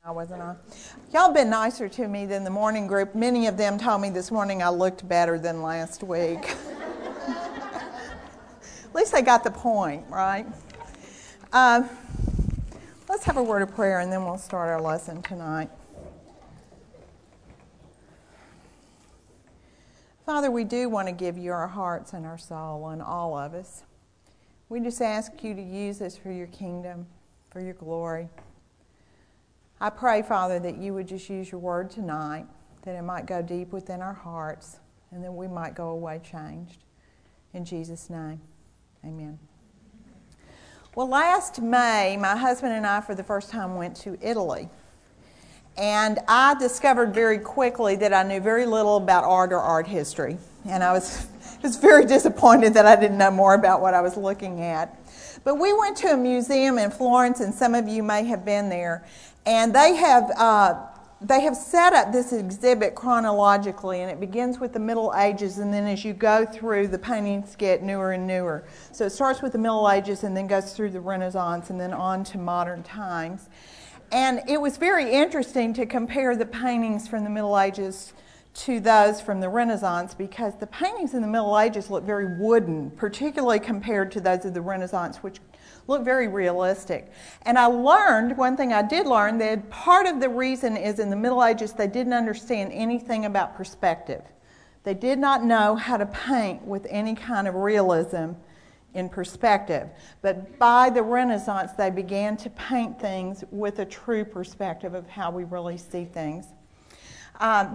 Wasn't I? Y'all have been nicer to me than the morning group. Many of them told me this morning I looked better than last week. At least they got the point, right? Let's have a word of prayer and then we'll start our lesson tonight. Father, we do want to give you our hearts and our soul and all of us. We just ask you to use us for your kingdom, for your glory. I pray, Father, that you would just use your word tonight, that it might go deep within our hearts, and that we might go away changed. In Jesus' name, amen. Well, last May, my husband and I, for the first time, went to Italy. And I discovered very quickly that I knew very little about art or art history. And I was very disappointed that I didn't know more about what I was looking at. But we went to a museum in Florence, and some of you may have been there. And they have set up this exhibit chronologically, and it begins with the Middle Ages, and then as you go through, the paintings get newer and newer. So it starts with the Middle Ages and then goes through the Renaissance and then on to modern times. And it was very interesting to compare the paintings from the Middle Ages to those from the Renaissance, because the paintings in the Middle Ages look very wooden, particularly compared to those of the Renaissance, which look very realistic. And I learned, one thing I did learn, that part of the reason is in the Middle Ages they didn't understand anything about perspective. They did not know how to paint with any kind of realism in perspective. But by the Renaissance they began to paint things with a true perspective of how we really see things. I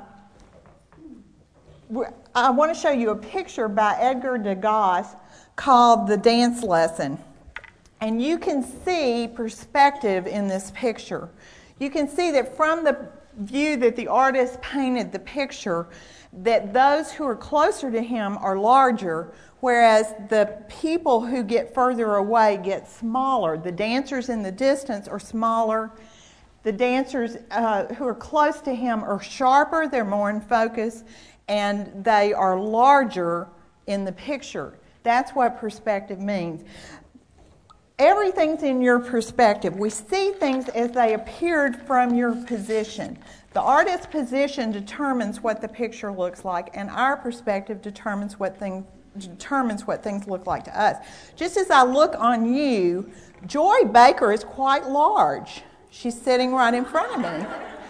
want to show you a picture by Edgar Degas called The Dance Lesson. And you can see perspective in this picture. You can see that from the view that the artist painted the picture, that those who are closer to him are larger, whereas the people who get further away get smaller. The dancers in the distance are smaller. The dancers who are close to him are sharper, they're more in focus, and they are larger in the picture. That's what perspective means. Everything's in your perspective. We see things as they appeared from your position. The artist's position determines what the picture looks like, and our perspective determines what things look like to us. Just as I look on you, Joy Baker is quite large. She's sitting right in front of me.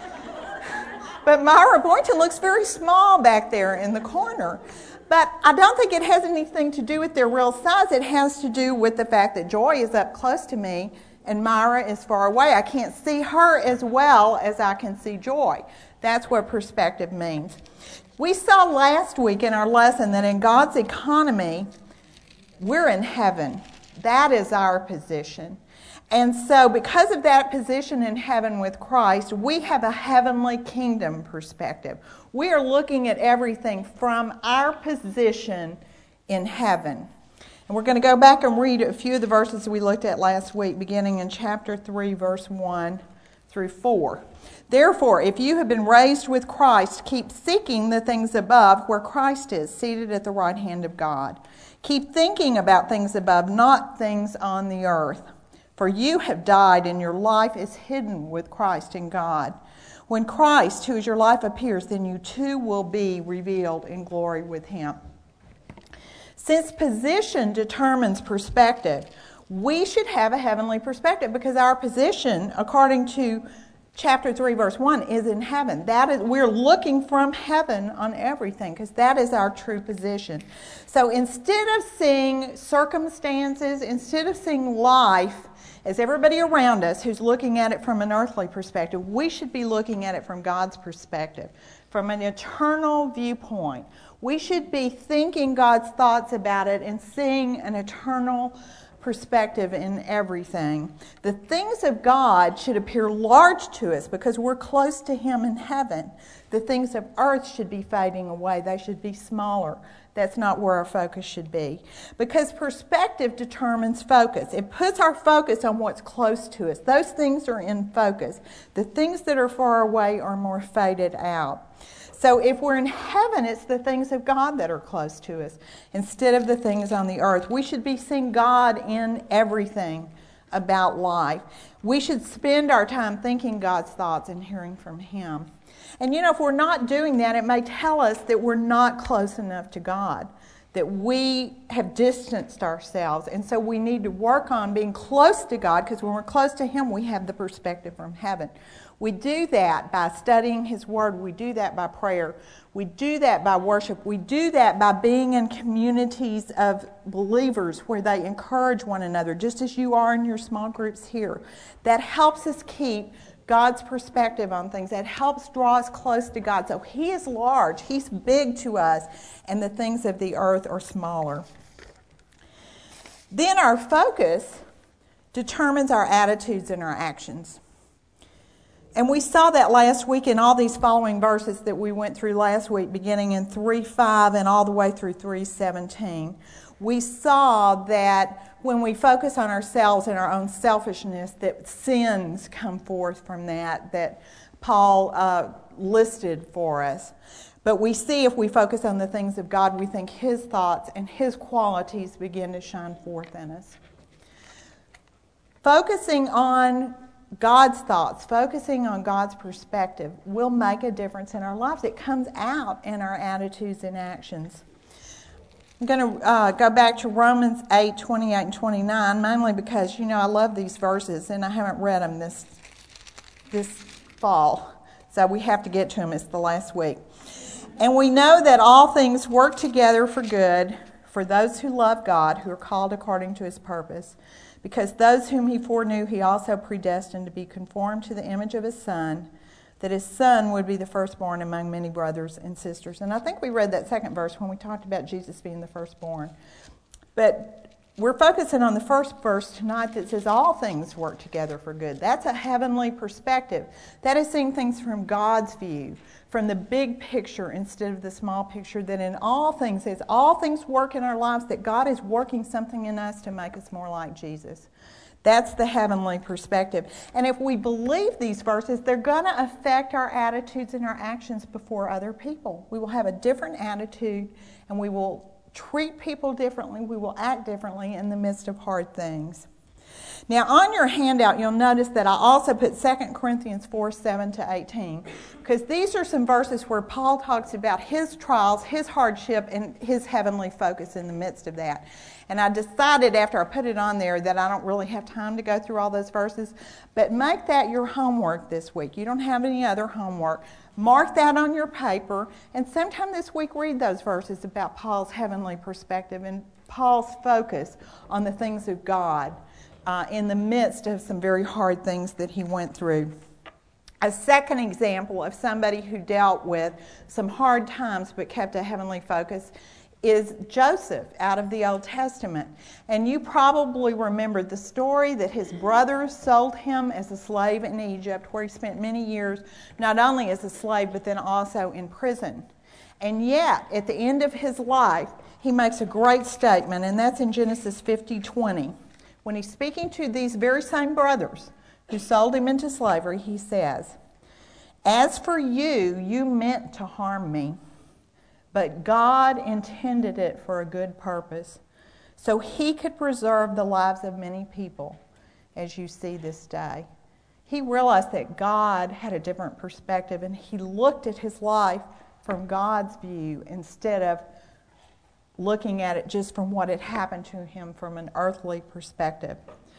But Myra Boynton looks very small back there in the corner. But I don't think it has anything to do with their real size. It has to do with the fact that Joy is up close to me and Myra is far away. I can't see her as well as I can see Joy. That's what perspective means. We saw last week in our lesson that in God's economy, we're in heaven. That is our position. And so because of that position in heaven with Christ, we have a heavenly kingdom perspective. We are looking at everything from our position in heaven. And we're going to go back and read a few of the verses we looked at last week, beginning in chapter 3, verse 1 through 4. Therefore, if you have been raised with Christ, keep seeking the things above where Christ is, seated at the right hand of God. Keep thinking about things above, not things on the earth. For you have died, and your life is hidden with Christ in God. When Christ, who is your life, appears, then you too will be revealed in glory with him. Since position determines perspective, we should have a heavenly perspective because our position, according to chapter 3, verse 1, is in heaven. That is, we're looking from heaven on everything because that is our true position. So instead of seeing circumstances, instead of seeing life as everybody around us who's looking at it from an earthly perspective, we should be looking at it from God's perspective, from an eternal viewpoint. We should be thinking God's thoughts about it and seeing an eternal perspective in everything. The things of God should appear large to us because we're close to him in heaven. The things of earth should be fading away. They should be smaller. That's not where our focus should be. Because perspective determines focus. It puts our focus on what's close to us. Those things are in focus. The things that are far away are more faded out. So if we're in heaven, it's the things of God that are close to us instead of the things on the earth. We should be seeing God in everything about life. We should spend our time thinking God's thoughts and hearing from Him. And if we're not doing that, it may tell us that we're not close enough to God, that we have distanced ourselves. And so we need to work on being close to God, because when we're close to Him, we have the perspective from heaven. We do that by studying His Word. We do that by prayer. We do that by worship. We do that by being in communities of believers where they encourage one another, just as you are in your small groups here. That helps us keep God's perspective on things. That helps draw us close to God. So He is large. He's big to us, and the things of the earth are smaller. Then our focus determines our attitudes and our actions. And we saw that last week in all these following verses that we went through last week, beginning in 3:5 and all the way through 3:17. We saw that when we focus on ourselves and our own selfishness, that sins come forth from that Paul listed for us. But we see if we focus on the things of God, we think His thoughts and His qualities begin to shine forth in us. Focusing on God's thoughts, focusing on God's perspective will make a difference in our lives. It comes out in our attitudes and actions. I'm going to go back to Romans 8:28 and 29, mainly because, I love these verses, and I haven't read them this fall. So we have to get to them. It's the last week. And we know that all things work together for good for those who love God, who are called according to His purpose. Because those whom He foreknew, He also predestined to be conformed to the image of His Son, that His Son would be the firstborn among many brothers and sisters. And I think we read that second verse when we talked about Jesus being the firstborn. But we're focusing on the first verse tonight that says all things work together for good. That's a heavenly perspective. That is seeing things from God's view, from the big picture instead of the small picture, that in all things, as all things work in our lives, that God is working something in us to make us more like Jesus. That's the heavenly perspective. And if we believe these verses, they're going to affect our attitudes and our actions before other people. We will have a different attitude, and we will treat people differently. We will act differently in the midst of hard things. Now, on your handout, you'll notice that I also put 2 Corinthians 4:7-18, because these are some verses where Paul talks about his trials, his hardship, and his heavenly focus in the midst of that. And I decided after I put it on there that I don't really have time to go through all those verses, but make that your homework this week. You don't have any other homework. Mark that on your paper, and sometime this week read those verses about Paul's heavenly perspective and Paul's focus on the things of God in the midst of some very hard things that he went through. A second example of somebody who dealt with some hard times but kept a heavenly focus is Joseph out of the Old Testament. And you probably remember the story that his brothers sold him as a slave in Egypt, where he spent many years not only as a slave but then also in prison. And yet, at the end of his life, he makes a great statement, and that's in Genesis 50:20. When he's speaking to these very same brothers who sold him into slavery, he says, "As for you, you meant to harm me, but God intended it for a good purpose, so He could preserve the lives of many people, as you see this day." He realized that God had a different perspective, and he looked at his life from God's view instead of looking at it just from what had happened to him from an earthly perspective.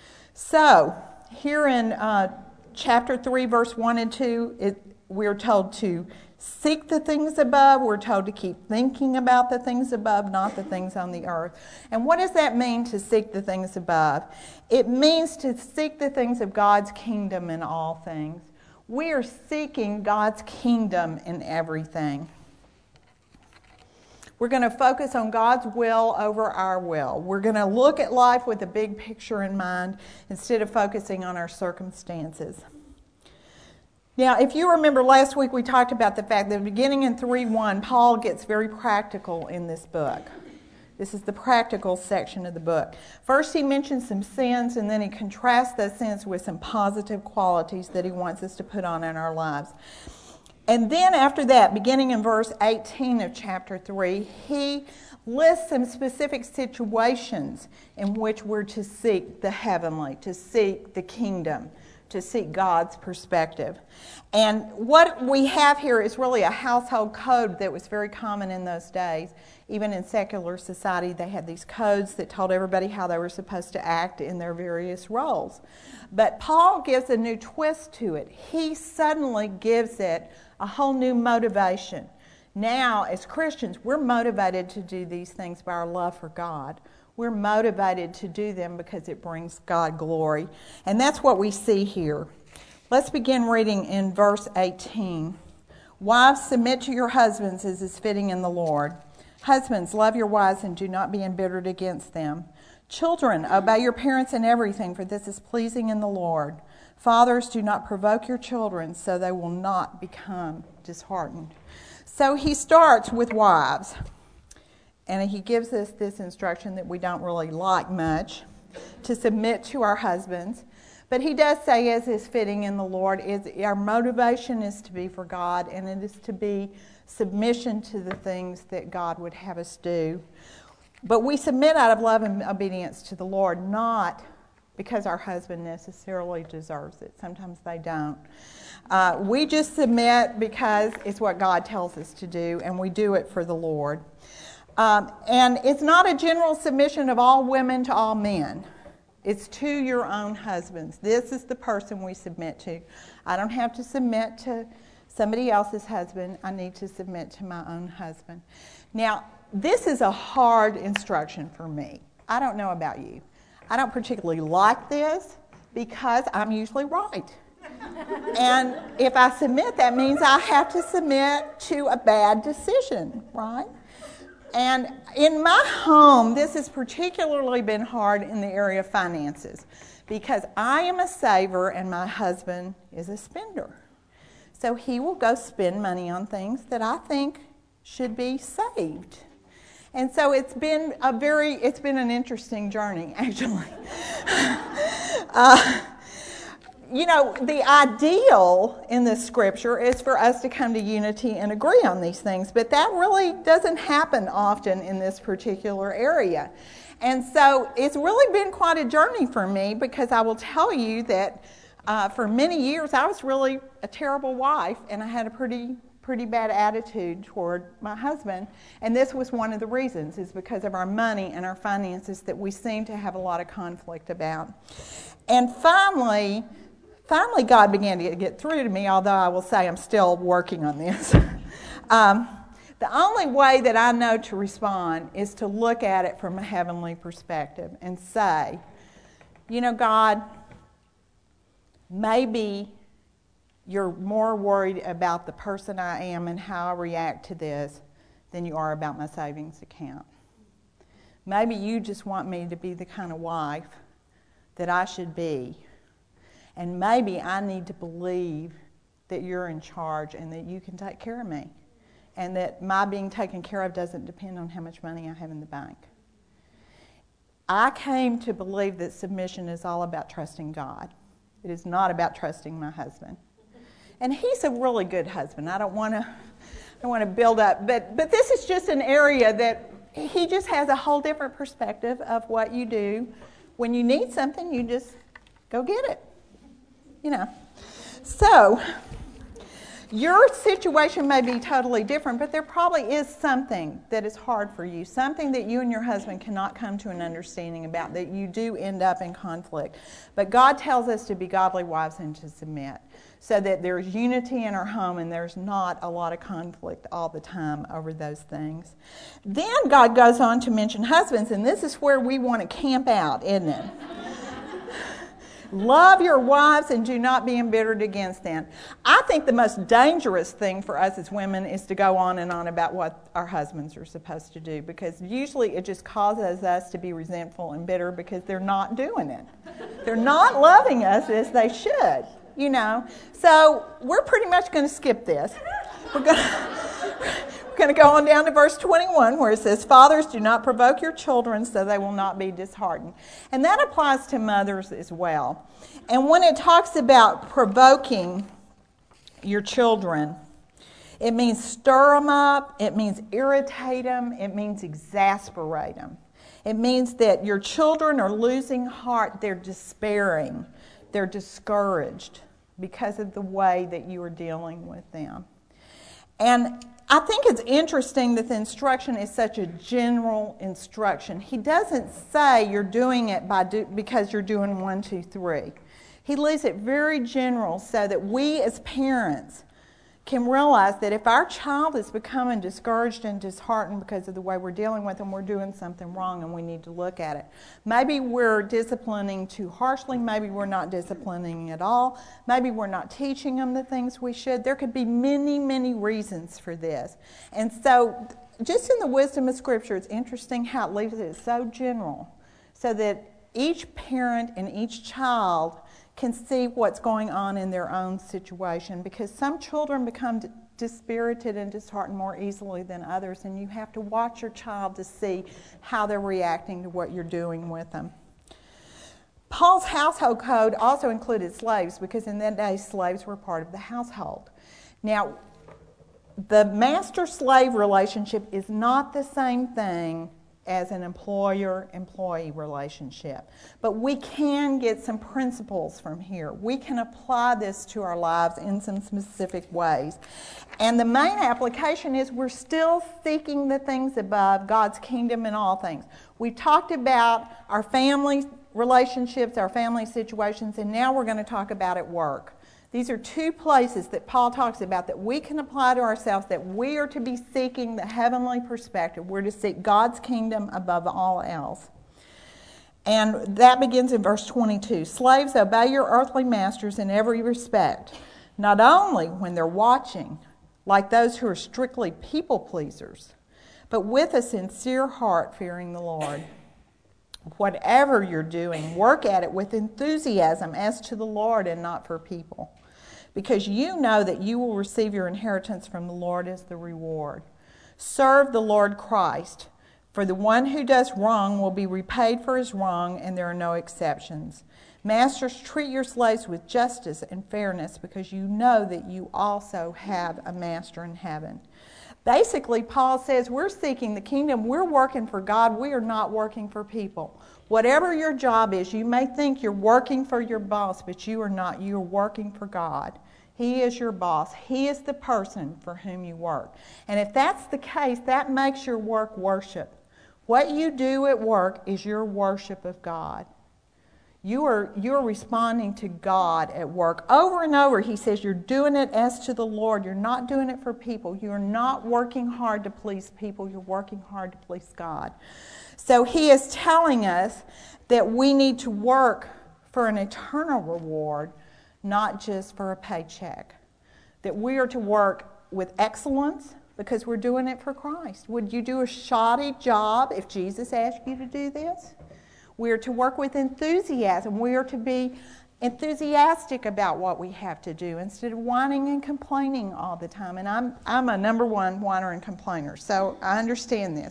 So, here in chapter 3, verse 1 and 2, we're told to seek the things above. We're told to keep thinking about the things above, not the things on the earth. And what does that mean, to seek the things above? It means to seek the things of God's kingdom in all things. We are seeking God's kingdom in everything. We're going to focus on God's will over our will. We're going to look at life with a big picture in mind instead of focusing on our circumstances. Now, if you remember last week, we talked about the fact that beginning in 3:1, Paul gets very practical in this book. This is the practical section of the book. First, he mentions some sins, and then he contrasts those sins with some positive qualities that he wants us to put on in our lives. And then after that, beginning in verse 18 of chapter 3, he lists some specific situations in which we're to seek the heavenly, to seek the kingdom, to seek God's perspective. And what we have here is really a household code that was very common in those days. Even in secular society, they had these codes that told everybody how they were supposed to act in their various roles. But Paul gives a new twist to it. He suddenly gives it a whole new motivation. Now, as Christians, we're motivated to do these things by our love for God. We're motivated to do them because it brings God glory. And that's what we see here. Let's begin reading in verse 18. Wives, submit to your husbands as is fitting in the Lord. Husbands, love your wives and do not be embittered against them. Children, obey your parents in everything, for this is pleasing in the Lord. Fathers, do not provoke your children, so they will not become disheartened. So he starts with wives, and he gives us this instruction that we don't really like much, to submit to our husbands. But he does say, as is fitting in the Lord, our motivation is to be for God, and it is to be submission to the things that God would have us do. But we submit out of love and obedience to the Lord, not because our husband necessarily deserves it. Sometimes they don't. We just submit because it's what God tells us to do, and we do it for the Lord. And it's not a general submission of all women to all men. It's to your own husbands. This is the person we submit to. I don't have to submit to somebody else's husband. I need to submit to my own husband. Now, this is a hard instruction for me. I don't know about you. I don't particularly like this because I'm usually right. And if I submit, that means I have to submit to a bad decision, right? And in my home, this has particularly been hard in the area of finances because I am a saver and my husband is a spender. So he will go spend money on things that I think should be saved. And so it's been an interesting journey, actually. The ideal in this scripture is for us to come to unity and agree on these things, but that really doesn't happen often in this particular area. And so it's really been quite a journey for me because I will tell you that for many years I was really a terrible wife and I had a pretty bad attitude toward my husband, and this was one of the reasons, is because of our money and our finances that we seem to have a lot of conflict about. And finally God began to get through to me, although I will say I'm still working on this. The only way that I know to respond is to look at it from a heavenly perspective and say, God, maybe you're more worried about the person I am and how I react to this than you are about my savings account. Maybe you just want me to be the kind of wife that I should be. And maybe I need to believe that you're in charge and that you can take care of me. And that my being taken care of doesn't depend on how much money I have in the bank. I came to believe that submission is all about trusting God. It is not about trusting my husband. And he's a really good husband. I don't want to build up, but this is just an area that he just has a whole different perspective of what you do. When you need something, you just go get it. So your situation may be totally different, but there probably is something that is hard for you, something that you and your husband cannot come to an understanding about, that you do end up in conflict. But God tells us to be godly wives and to submit, so that there's unity in our home and there's not a lot of conflict all the time over those things. Then God goes on to mention husbands, and this is where we want to camp out, isn't it? Love your wives and do not be embittered against them. I think the most dangerous thing for us as women is to go on and on about what our husbands are supposed to do, because usually it just causes us to be resentful and bitter because they're not doing it. They're not loving us as they should, So we're pretty much going to skip this. We're going to go on down to verse 21 where it says, Fathers, do not provoke your children so they will not be disheartened. And that applies to mothers as well. And when it talks about provoking your children, It means stir them up. It means irritate them. It means exasperate them. It means that your children are losing heart. They're despairing. They're discouraged because of the way that you are dealing with them. And I think it's interesting that the instruction is such a general instruction. He doesn't say you're doing it because you're doing 1, 2, 3. He leaves it very general so that we as parents can realize that if our child is becoming discouraged and disheartened because of the way we're dealing with them, we're doing something wrong and we need to look at it. Maybe we're disciplining too harshly. Maybe we're not disciplining at all. Maybe we're not teaching them the things we should. There could be many, many reasons for this. And so just in the wisdom of Scripture, it's interesting how it leaves it so general so that each parent and each child can see what's going on in their own situation, because some children become dispirited and disheartened more easily than others, and you have to watch your child to see how they're reacting to what you're doing with them. Paul's household code also included slaves, because in that day slaves were part of the household. Now, the master-slave relationship is not the same thing as an employer-employee relationship. But we can get some principles from here. We can apply this to our lives in some specific ways. And the main application is we're still seeking the things above, God's kingdom in all things. We talked about our family relationships, our family situations, and now we're going to talk about at work. These are two places that Paul talks about that we can apply to ourselves, that we are to be seeking the heavenly perspective. We're to seek God's kingdom above all else. And that begins in verse 22. Slaves, obey your earthly masters in every respect, not only when they're watching, like those who are strictly people pleasers, but with a sincere heart fearing the Lord. Whatever you're doing, work at it with enthusiasm as to the Lord and not for people, because you know that you will receive your inheritance from the Lord as the reward. Serve the Lord Christ, for the one who does wrong will be repaid for his wrong, and there are no exceptions. Masters, treat your slaves with justice and fairness, because you know that you also have a master in heaven. Basically, Paul says we're seeking the kingdom. We're working for God. We are not working for people. Whatever your job is, you may think you're working for your boss, but you are not. You are working for God. He is your boss. He is the person for whom you work. And if that's the case, that makes your work worship. What you do at work is your worship of God. You're responding to God at work. Over and over, he says you're doing it as to the Lord. You're not doing it for people. You're not working hard to please people. You're working hard to please God. So he is telling us that we need to work for an eternal reward, not just for a paycheck. That we are to work with excellence because we're doing it for Christ. Would you do a shoddy job if Jesus asked you to do this? We are to work with enthusiasm. We are to be enthusiastic about what we have to do instead of whining and complaining all the time. And I'm a number one whiner and complainer, so I understand this.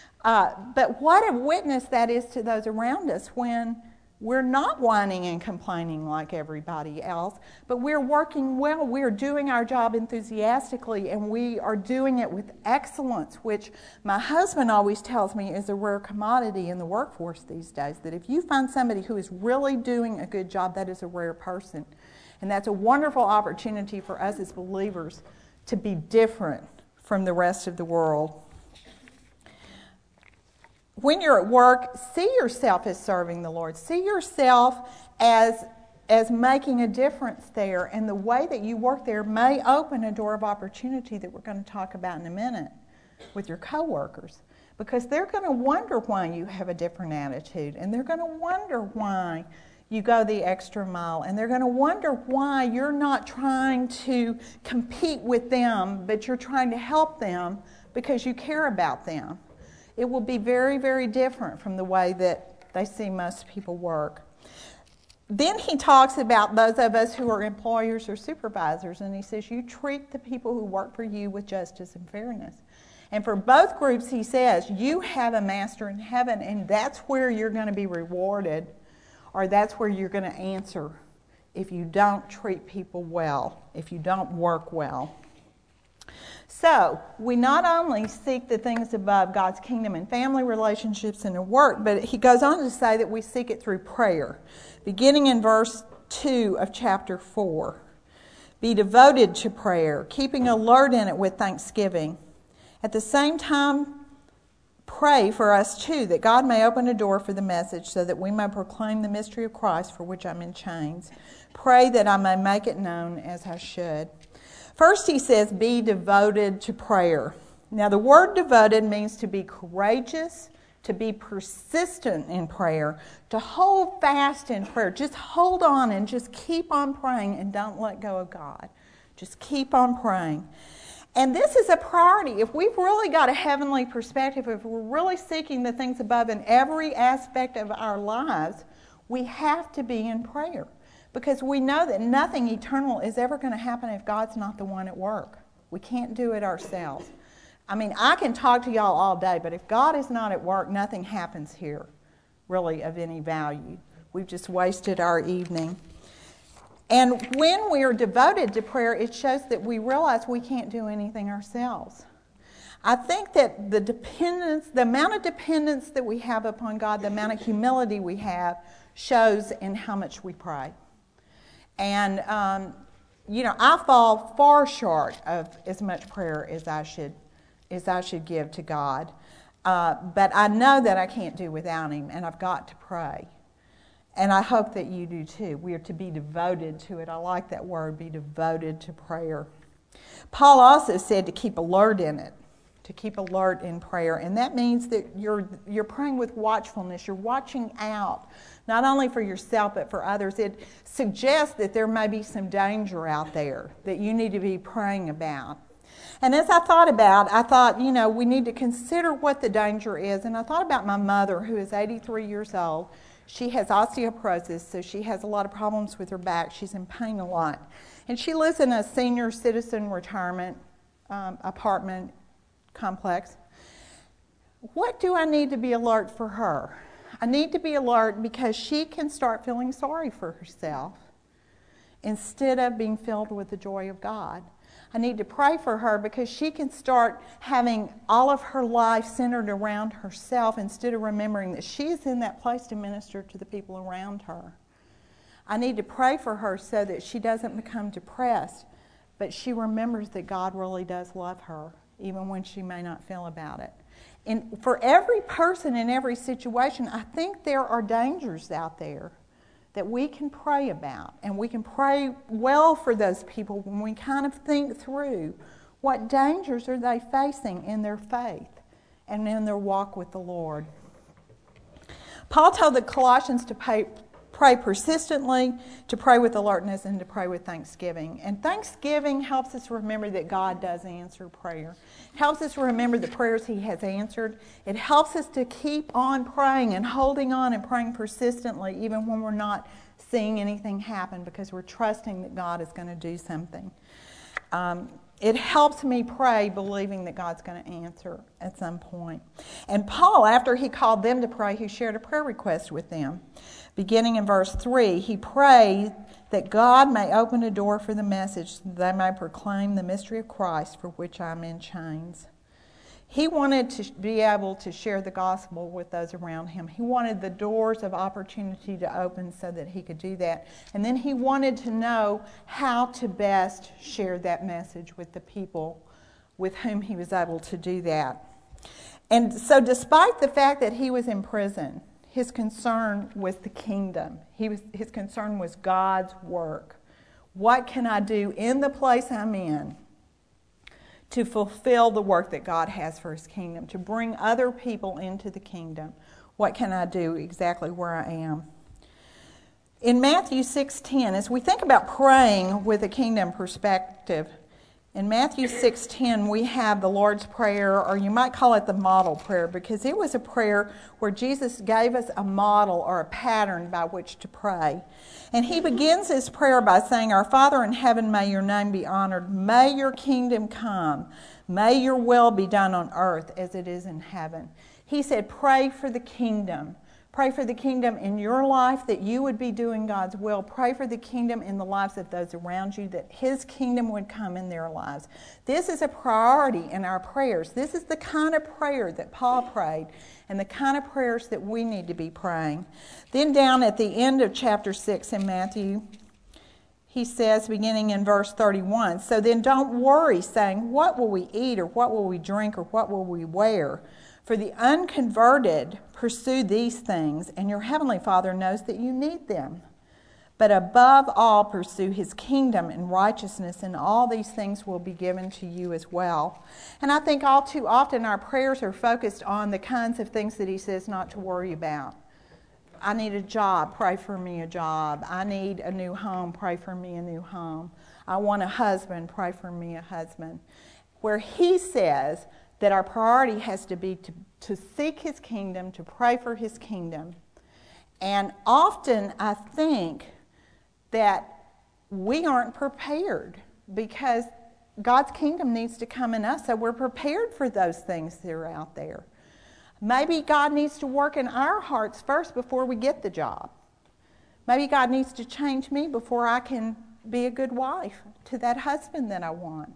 But what a witness that is to those around us when we're not whining and complaining like everybody else, but we're working well. We're doing our job enthusiastically, and we are doing it with excellence, which my husband always tells me is a rare commodity in the workforce these days, that if you find somebody who is really doing a good job, that is a rare person. And that's a wonderful opportunity for us as believers to be different from the rest of the world. When you're at work, see yourself as serving the Lord. See yourself as making a difference there. And the way that you work there may open a door of opportunity that we're going to talk about in a minute with your coworkers. Because they're going to wonder why you have a different attitude. And they're going to wonder why you go the extra mile. And they're going to wonder why you're not trying to compete with them, but you're trying to help them because you care about them. It will be very, very different from the way that they see most people work. Then he talks about those of us who are employers or supervisors, and he says you treat the people who work for you with justice and fairness. And for both groups, he says you have a master in heaven, and that's where you're going to be rewarded, or that's where you're going to answer if you don't treat people well, if you don't work well. So, we not only seek the things above, God's kingdom and family relationships and work, but he goes on to say that we seek it through prayer. Beginning in verse 2 of chapter 4. Be devoted to prayer, keeping alert in it with thanksgiving. At the same time, pray for us too, that God may open a door for the message so that we may proclaim the mystery of Christ, for which I'm in chains. Pray that I may make it known as I should. First, he says, be devoted to prayer. Now, the word devoted means to be courageous, to be persistent in prayer, to hold fast in prayer. Just hold on and just keep on praying and don't let go of God. Just keep on praying. And this is a priority. If we've really got a heavenly perspective, if we're really seeking the things above in every aspect of our lives, we have to be in prayer. Because we know that nothing eternal is ever going to happen if God's not the one at work. We can't do it ourselves. I mean, I can talk to y'all all day, but if God is not at work, nothing happens here really of any value. We've just wasted our evening. And when we are devoted to prayer, it shows that we realize we can't do anything ourselves. I think that the amount of dependence that we have upon God, the amount of humility we have, shows in how much we pray. And, I fall far short of as much prayer as I should give to God. But I know that I can't do without Him, and I've got to pray. And I hope that you do too. We are to be devoted to it. I like that word, be devoted to prayer. Paul also said to keep alert in it, to keep alert in prayer. And that means that you're praying with watchfulness. You're watching out, not only for yourself but for others. It suggests that there may be some danger out there that you need to be praying about. And as I thought, we need to consider what the danger is. And I thought about my mother, who is 83 years old. She has osteoporosis, so she has a lot of problems with her back. She's in pain a lot. And she lives in a senior citizen retirement apartment complex. What do I need to be alert for her? I need to be alert because she can start feeling sorry for herself instead of being filled with the joy of God. I need to pray for her because she can start having all of her life centered around herself instead of remembering that she's in that place to minister to the people around her. I need to pray for her so that she doesn't become depressed, but she remembers that God really does love her, even when she may not feel about it. And for every person in every situation, I think there are dangers out there that we can pray about. And we can pray well for those people when we kind of think through what dangers are they facing in their faith and in their walk with the Lord. Paul told the Colossians to pray persistently, to pray with alertness, and to pray with thanksgiving. And thanksgiving helps us remember that God does answer prayer. It helps us remember the prayers He has answered. It helps us to keep on praying and holding on and praying persistently even when we're not seeing anything happen, because we're trusting that God is going to do something. It helps me pray believing that God's going to answer at some point. And Paul, after he called them to pray, he shared a prayer request with them. Beginning in verse 3, he prayed that God may open a door for the message so that they may proclaim the mystery of Christ, for which I'm in chains. He wanted to be able to share the gospel with those around him. He wanted the doors of opportunity to open so that he could do that. And then he wanted to know how to best share that message with the people with whom he was able to do that. And so despite the fact that he was in prison, his concern was the kingdom. His concern was God's work. What can I do in the place I'm in to fulfill the work that God has for His kingdom, to bring other people into the kingdom? What can I do exactly where I am? In Matthew 6:10, as we think about praying with a kingdom perspective, in Matthew 6:10 we have the Lord's Prayer, or you might call it the model prayer, because it was a prayer where Jesus gave us a model or a pattern by which to pray. And He begins His prayer by saying, "Our Father in heaven, may your name be honored. May your kingdom come. May your will be done on earth as it is in heaven." He said, pray for the kingdom. Pray for the kingdom in your life, that you would be doing God's will. Pray for the kingdom in the lives of those around you, that His kingdom would come in their lives. This is a priority in our prayers. This is the kind of prayer that Paul prayed and the kind of prayers that we need to be praying. Then down at the end of chapter 6 in Matthew, he says, beginning in verse 31, "So then don't worry, saying, 'What will we eat, or what will we drink, or what will we wear?' For the unconverted pursue these things, and your heavenly Father knows that you need them. But above all, pursue His kingdom and righteousness, and all these things will be given to you as well." And I think all too often our prayers are focused on the kinds of things that He says not to worry about. I need a job, pray for me a job. I need a new home, pray for me a new home. I want a husband, pray for me a husband. Where He says that our priority has to be to seek His kingdom, to pray for His kingdom. And often I think that we aren't prepared because God's kingdom needs to come in us, so we're prepared for those things that are out there. Maybe God needs to work in our hearts first before we get the job. Maybe God needs to change me before I can be a good wife to that husband that I want.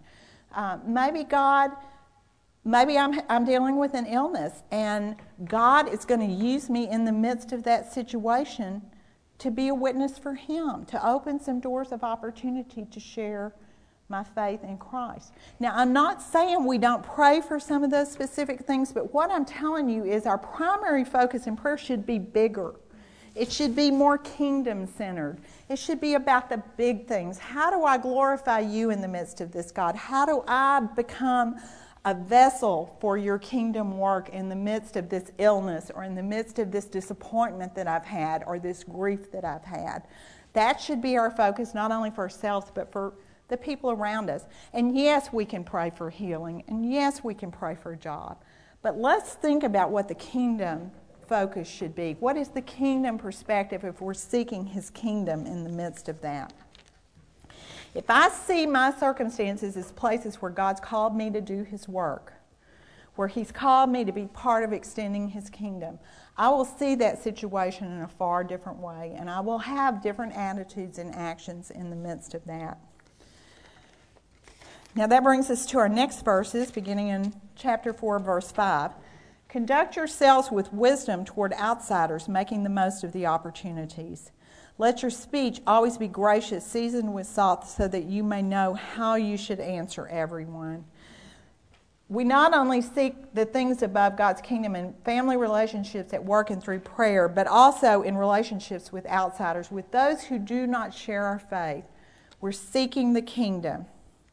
Maybe I'm dealing with an illness, and God is going to use me in the midst of that situation to be a witness for Him, to open some doors of opportunity to share my faith in Christ. Now, I'm not saying we don't pray for some of those specific things, but what I'm telling you is our primary focus in prayer should be bigger. It should be more kingdom-centered. It should be about the big things. How do I glorify you in the midst of this, God? How do I become a vessel for your kingdom work in the midst of this illness, or in the midst of this disappointment that I've had, or this grief that I've had? That should be our focus, not only for ourselves, but for the people around us. And yes, we can pray for healing, and yes, we can pray for a job. But let's think about what the kingdom focus should be. What is the kingdom perspective if we're seeking His kingdom in the midst of that? If I see my circumstances as places where God's called me to do His work, where He's called me to be part of extending His kingdom, I will see that situation in a far different way, and I will have different attitudes and actions in the midst of that. Now that brings us to our next verses, beginning in chapter 4, verse 5. "Conduct yourselves with wisdom toward outsiders, making the most of the opportunities. Let your speech always be gracious, seasoned with salt, so that you may know how you should answer everyone." We not only seek the things above God's kingdom in family relationships, at work, and through prayer, but also in relationships with outsiders, with those who do not share our faith. We're seeking the kingdom.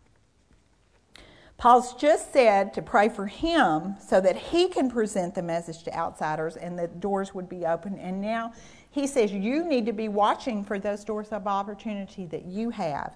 Paul's just said to pray for him so that he can present the message to outsiders and the doors would be open. And now he says you need to be watching for those doors of opportunity that you have.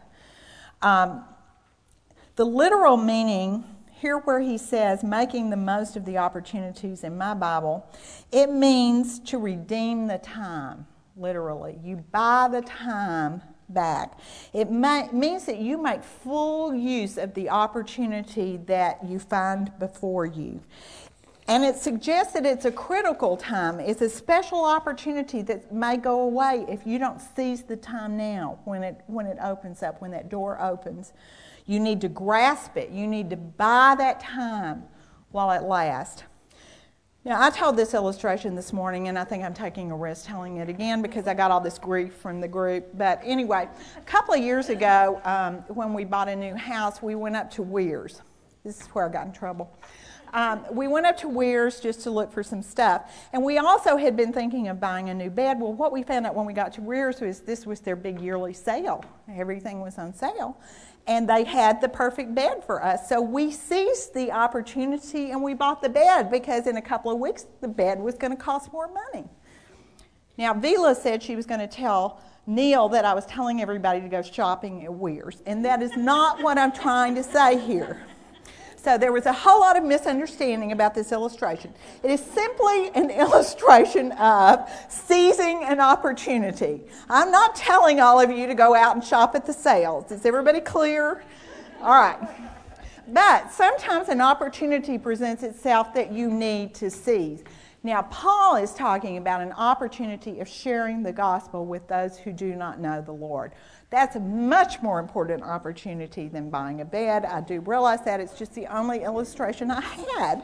The literal meaning here where he says making the most of the opportunities in my Bible, it means to redeem the time, literally. You buy the time back. It means that you make full use of the opportunity that you find before you. And it suggests that it's a critical time. It's a special opportunity that may go away if you don't seize the time now when it opens up, when that door opens. You need to grasp it. You need to buy that time while it lasts. Now, I told this illustration this morning, and I think I'm taking a risk telling it again because I got all this grief from the group. But anyway, a couple of years ago, when we bought a new house, we went up to Weir's. This is where I got in trouble. We went up to Weir's just to look for some stuff. And we also had been thinking of buying a new bed. Well, what we found out when we got to Weir's was this was their big yearly sale. Everything was on sale. And they had the perfect bed for us. So we seized the opportunity and we bought the bed because in a couple of weeks the bed was going to cost more money. Now, Vila said she was going to tell Neil that I was telling everybody to go shopping at Weir's. And that is not what I'm trying to say here. So there was a whole lot of misunderstanding about this illustration. It is simply an illustration of seizing an opportunity. I'm not telling all of you to go out and shop at the sales. Is everybody clear? All right. But sometimes an opportunity presents itself that you need to seize. Now, Paul is talking about an opportunity of sharing the gospel with those who do not know the Lord. That's a much more important opportunity than buying a bed. I do realize that. It's just the only illustration I had.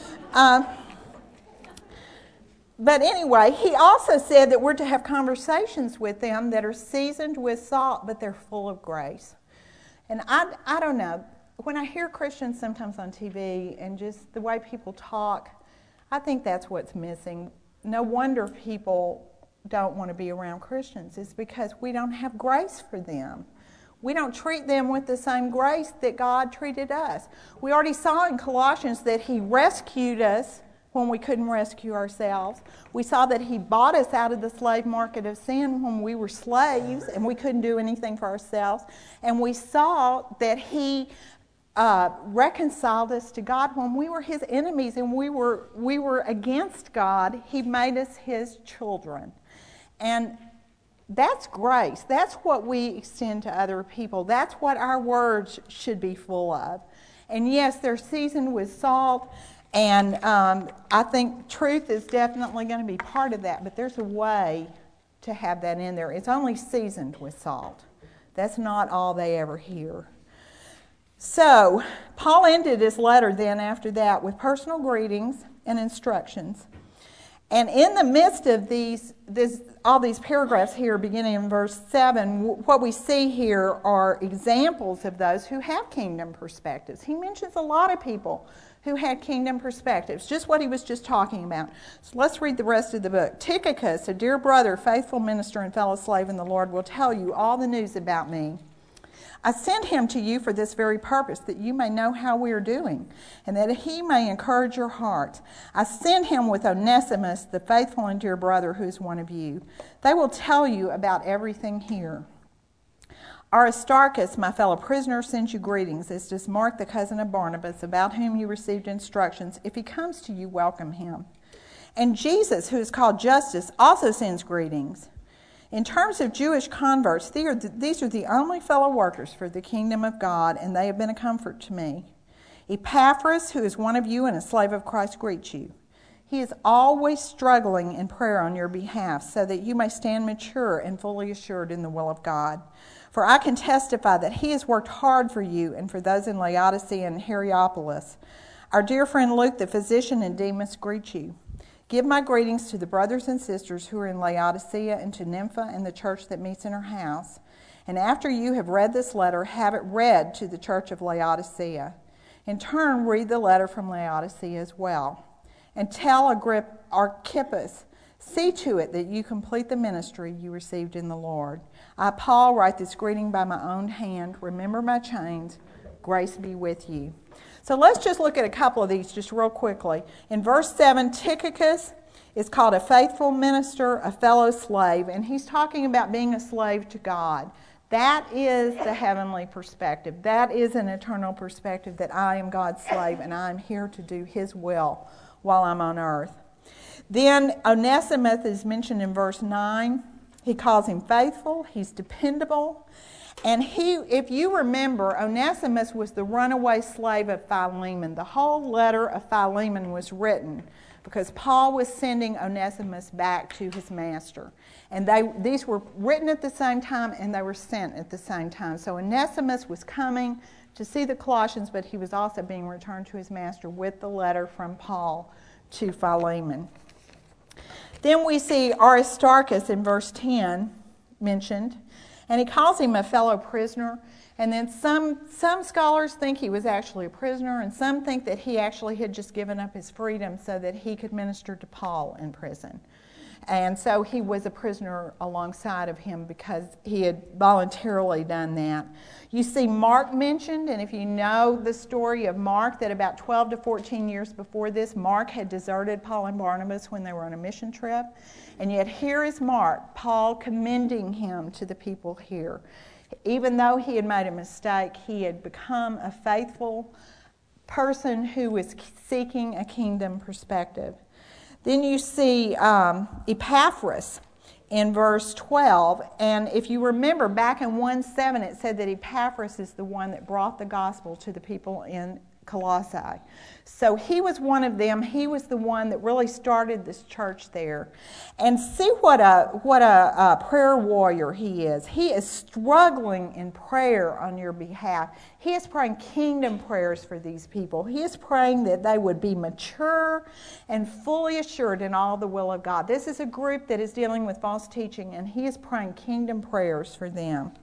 But anyway, he also said that we're to have conversations with them that are seasoned with salt, but they're full of grace. And I don't know. When I hear Christians sometimes on TV and just the way people talk, I think that's what's missing. No wonder people don't want to be around Christians. It's because we don't have grace for them. We don't treat them with the same grace that God treated us. We already saw in Colossians that He rescued us when we couldn't rescue ourselves. We saw that He bought us out of the slave market of sin when we were slaves and we couldn't do anything for ourselves. And we saw that He reconciled us to God when we were His enemies and we were against God. He made us His children. And that's grace. That's what we extend to other people. That's what our words should be full of. And yes, they're seasoned with salt. And I think truth is definitely going to be part of that, but there's a way to have that in there. It's only seasoned with salt. That's not all they ever hear. So, Paul ended his letter then after that with personal greetings and instructions. And in the midst of all these paragraphs here, beginning in verse 7, what we see here are examples of those who have kingdom perspectives. He mentions a lot of people who had kingdom perspectives, just what he was just talking about. So let's read the rest of the book. Tychicus, a dear brother, faithful minister, and fellow slave in the Lord, will tell you all the news about me. I sent him to you for this very purpose, that you may know how we are doing, and that he may encourage your heart. I sent him with Onesimus, the faithful and dear brother, who is one of you. They will tell you about everything here. Aristarchus, my fellow prisoner, sends you greetings, as does Mark, the cousin of Barnabas, about whom you received instructions. If he comes to you, welcome him. And Jesus, who is called Justus, also sends greetings. In terms of Jewish converts, these are the only fellow workers for the kingdom of God, and they have been a comfort to me. Epaphras, who is one of you and a slave of Christ, greets you. He is always struggling in prayer on your behalf, so that you may stand mature and fully assured in the will of God. For I can testify that he has worked hard for you and for those in Laodicea and Hierapolis. Our dear friend Luke, the physician, and Demas greet you. Give my greetings to the brothers and sisters who are in Laodicea, and to Nympha and the church that meets in her house. And after you have read this letter, have it read to the church of Laodicea. In turn, read the letter from Laodicea as well. And tell Archippus, see to it that you complete the ministry you received in the Lord. I, Paul, write this greeting by my own hand. Remember my chains. Grace be with you. So let's just look at a couple of these just real quickly. In verse 7, Tychicus is called a faithful minister, a fellow slave, and he's talking about being a slave to God. That is the heavenly perspective. That is an eternal perspective, that I am God's slave and I'm here to do His will while I'm on earth. Then Onesimus is mentioned in verse 9. He calls him faithful, he's dependable. And if you remember, Onesimus was the runaway slave of Philemon. The whole letter of Philemon was written because Paul was sending Onesimus back to his master. And these were written at the same time and they were sent at the same time. So Onesimus was coming to see the Colossians, but he was also being returned to his master with the letter from Paul to Philemon. Then we see Aristarchus in verse 10 mentioned. And he calls him a fellow prisoner. And then some scholars think he was actually a prisoner, and some think that he actually had just given up his freedom so that he could minister to Paul in prison. And so he was a prisoner alongside of him because he had voluntarily done that. You see Mark mentioned, and if you know the story of Mark, that about 12 to 14 years before this, Mark had deserted Paul and Barnabas when they were on a mission trip. And yet here is Mark, Paul commending him to the people here. Even though he had made a mistake, he had become a faithful person who was seeking a kingdom perspective. Then you see Epaphras in verse 12. And if you remember, back in 1:7, it said that Epaphras is the one that brought the gospel to the people in Colossae. So he was one of them. He was the one that really started this church there. And see what a prayer warrior he is. He is struggling in prayer on your behalf. He is praying kingdom prayers for these people. He is praying that they would be mature and fully assured in all the will of God. This is a group that is dealing with false teaching, and he is praying kingdom prayers for them.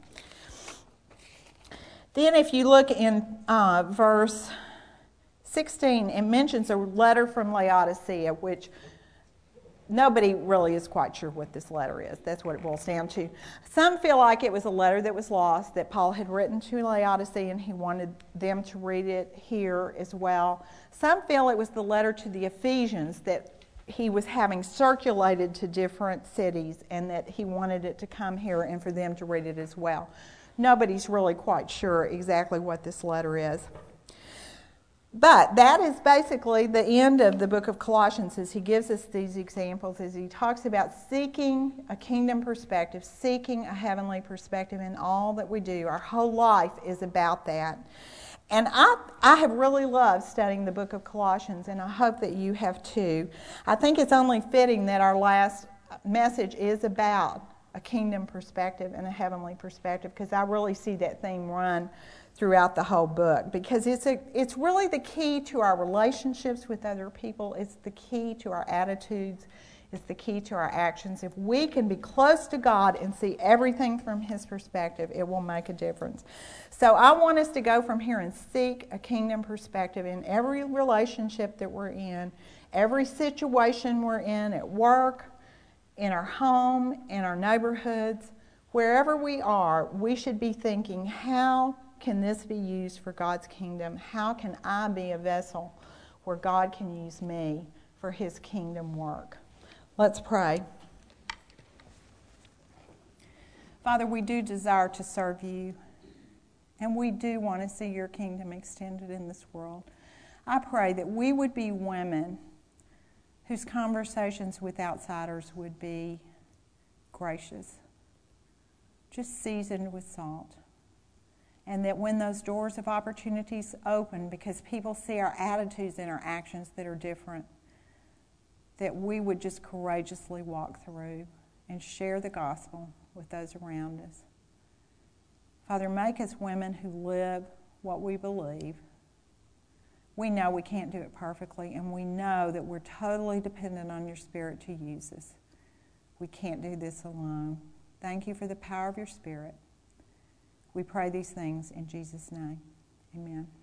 Then if you look in verse 16, it mentions a letter from Laodicea, which nobody really is quite sure what this letter is. That's what it boils down to. Some feel like it was a letter that was lost, that Paul had written to Laodicea, and he wanted them to read it here as well. Some feel it was the letter to the Ephesians that he was having circulated to different cities, and that he wanted it to come here and for them to read it as well. Nobody's really quite sure exactly what this letter is. But that is basically the end of the book of Colossians, as he gives us these examples, as he talks about seeking a kingdom perspective, seeking a heavenly perspective in all that we do. Our whole life is about that. And I have really loved studying the book of Colossians, and I hope that you have too. I think it's only fitting that our last message is about a kingdom perspective and a heavenly perspective, because I really see that theme run throughout the whole book, because it's really the key to our relationships with other people. It's the key to our attitudes. It's the key to our actions. If we can be close to God and see everything from His perspective, it will make a difference. So I want us to go from here and seek a kingdom perspective in every relationship that we're in, every situation we're in, at work, in our home, in our neighborhoods, wherever we are. We should be thinking, how can this be used for God's kingdom? How can I be a vessel where God can use me for His kingdom work? Let's pray. Father, we do desire to serve You, and we do want to see Your kingdom extended in this world. I pray that we would be women whose conversations with outsiders would be gracious, just seasoned with salt. And that when those doors of opportunities open, because people see our attitudes and our actions that are different, that we would just courageously walk through and share the gospel with those around us. Father, make us women who live what we believe. We know we can't do it perfectly, and we know that we're totally dependent on Your Spirit to use us. We can't do this alone. Thank You for the power of Your Spirit. We pray these things in Jesus' name. Amen.